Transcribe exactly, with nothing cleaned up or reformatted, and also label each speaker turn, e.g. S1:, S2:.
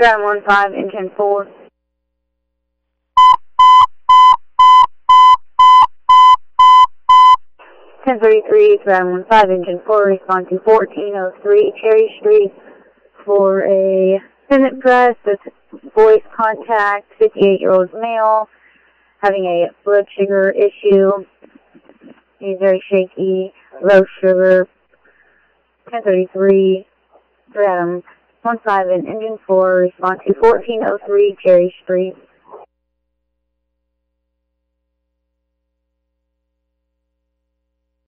S1: Ground one five, engine four. ten thirty-three, Ground one five, engine four, respond to fourteen oh three Cherry Street for a pivot press with voice contact, fifty-eight-year-old male, having a blood sugar issue. He's very shaky, low sugar. ten thirty-three, Ground one five, and engine four, respond to fourteen oh three Cherry Street.